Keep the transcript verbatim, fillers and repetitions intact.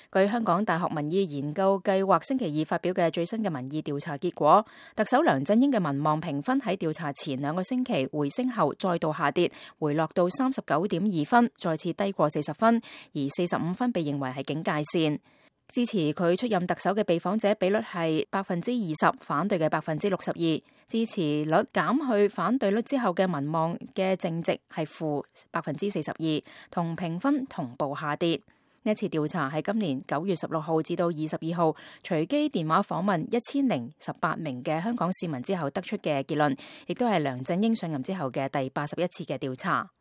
據香港大學民意研究計劃星期二發表嘅最新嘅民意調查結果，特首梁振英嘅民望評分喺調查前兩個星期回升後再度下跌，回落到三十九點二分，再次低過四十分，而四十五分被認為係警戒線。支持佢出任特首嘅被訪者比率係百分之二十，反對嘅百分之六十二。支持率減去反對率之後嘅民望嘅淨值係負百分之四十二，同評分同步下跌。呢一次調查係今年九月十六號至到二十二號隨機電話訪問一千零十八名嘅香港市民之後得出嘅結論，亦都係梁振英上任之後嘅第八十一次嘅調查。